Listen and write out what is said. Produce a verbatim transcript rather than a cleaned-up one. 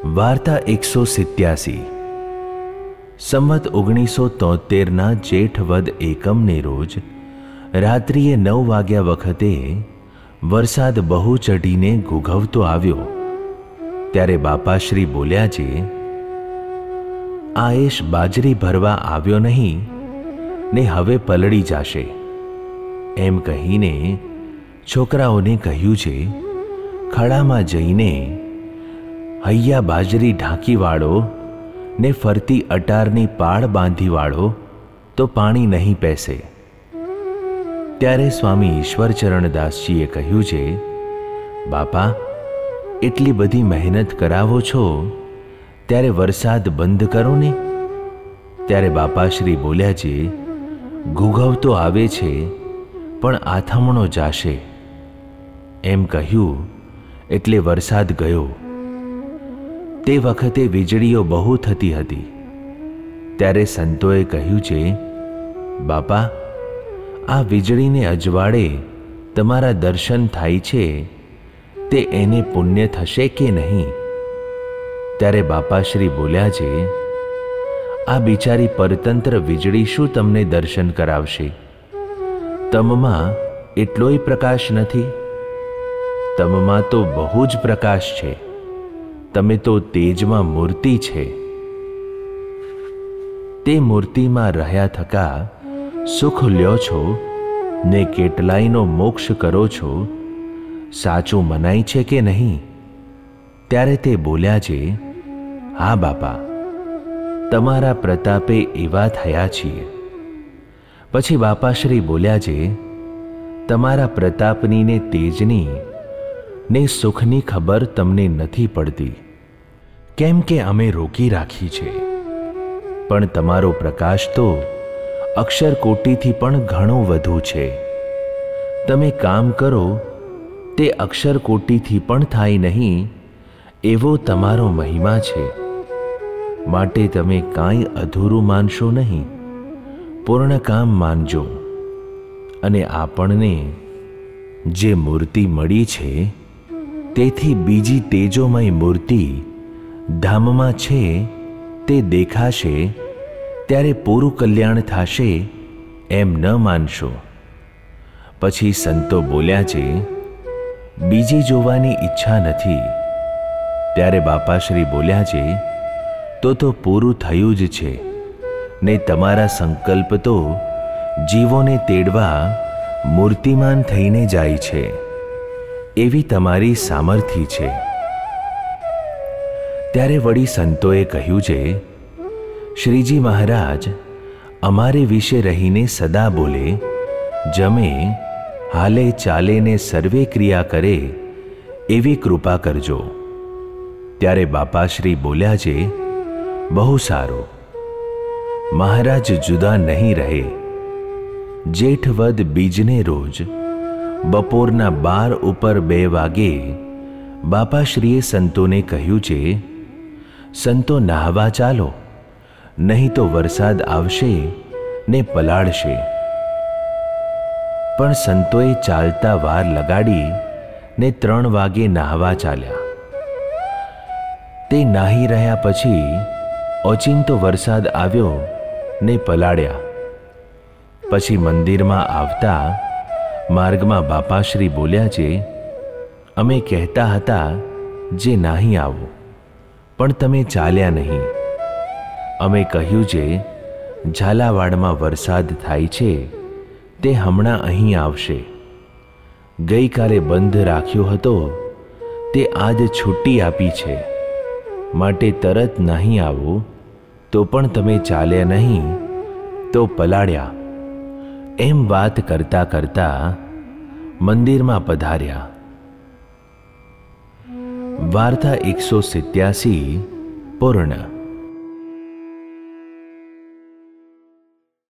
વાર્તા એકસો સિત્યાસી. સંવત ઓગણીસો તોતેરના જેઠ વદ એકમને રોજ રાત્રિએ નવ વાગ્યા વખતે વરસાદ બહુ ચઢીને ઘૂઘવતો આવ્યો. ત્યારે બાપાશ્રી બોલ્યા છે, આયેશ બાજરી ભરવા આવ્યો નહીં ને હવે પલળી જશે. એમ કહીને છોકરાઓને કહ્યું છે, ખડામાં જઈને હૈયા બાજરી ઢાંકી વાળો ને ફરતી અટારની પાળ બાંધી વાળો તો પાણી નહીં પેસે. ત્યારે સ્વામી ઈશ્વરચરણદાસજીએ કહ્યું છે, બાપા એટલી બધી મહેનત કરાવો છો ત્યારે વરસાદ બંધ કરો ને. ત્યારે બાપાશ્રી બોલ્યા છે, ઘૂઘવતો આવે છે પણ આથમણો જાશે. એમ કહ્યું એટલે વરસાદ ગયો. તે વખતે વીજળીઓ બહુ થતી હતી. ત્યારે સંતોએ કહ્યું છે, બાપા આ વીજળીને અજવાળે તમારા દર્શન થાય છે તે એને પુણ્ય થશે કે નહીં? ત્યારે બાપાશ્રી બોલ્યા છે, આ બિચારી પરતંત્ર વીજળી શું તમને દર્શન કરાવશે? તમમાં એટલોય પ્રકાશ નથી. તમમાં તો બહુ જ પ્રકાશ છે. તમે તો તેજમાં મૂર્તિ છે. તે મૂર્તિમાં રહ્યા થકા સુખ લ્યો છો ને કેટલાયનો મોક્ષ કરો છો. સાચું મનાય છે કે નહીં? ત્યારે તે બોલ્યા છે, હા બાપા, તમારા પ્રતાપે એવા થયા છીએ. પછી બાપાશ્રી બોલ્યા છે, તમારા પ્રતાપની ને તેજની ને સુખની ખબર તમને નથી પડતી, કેમ કે અમે રોકી રાખી છે. પણ તમારો પ્રકાશ તો અક્ષરકોટીથી પણ ઘણો વધુ છે. તમે કામ કરો તે અક્ષરકોટીથી પણ થાય નહીં એવો તમારો મહિમા છે. માટે તમે કાંઈ અધૂરું માનશો નહીં, પૂર્ણ કામ માનજો. અને આપણને જે મૂર્તિ મળી છે તેથી બીજી તેજોમય મૂર્તિ ધામમાં છે તે દેખાશે ત્યારે પૂરું કલ્યાણ થશે એમ ન માનશો. પછી સંતો બોલ્યા છે, બીજી જોવાની ઈચ્છા નથી. ત્યારે બાપાશ્રી બોલ્યા છે, તો તો પૂરું થયું જ છે ને તમારા સંકલ્પ તો જીવોને તેડવા મૂર્તિમાન થઈને જાય છે. એવી તમારી સામર્થ્ય છે. ત્યારે વળી સંતોએ કહ્યું છે, શ્રીજી મહારાજ અમારે વિશે રહીને સદા બોલે, જમે, હાલે, ચાલે ને સર્વે ક્રિયા કરે એવી કૃપા કરજો. ત્યારે બાપાશ્રી બોલ્યા છે, બહુ સારું. મહારાજ જુદા નહીં રહે. જેઠ વદ બીજને રોજ બપોરના બાર ઉપર બે વાગે બાપાશ્રીએ સંતોને કહ્યું છે, સંતો નાહવા ચાલો, નહીં તો વરસાદ આવશે ને પલાળશે. પણ સંતોએ ચાલતા વાર લગાડી ને ત્રણ વાગે નાહવા ચાલ્યા. તે નાહી રહ્યા પછી ઓચિંતો વરસાદ આવ્યો ને પલાળ્યા. પછી મંદિરમાં આવતા માર્ગમાં બાપાશ્રી બોલ્યા છે, અમે કહેતા હતા જે નાહી આવો, પણ તમે ચાલ્યા નહીં. અમે કહ્યું છે ઝાલાવાડમાં વરસાદ થાય છે તે હમણાં અહીં આવશે. ગઈકાલે બંધ રાખ્યો હતો તે આજ છૂટી આપી છે. માટે તરત નહીં આવો તો પણ તમે ચાલ્યા નહીં તો પલાળ્યા. એમ વાત કરતા કરતા મંદિરમાં પધાર્યા. વાર્તા એકસો સિત્યાસી પૂર્ણ.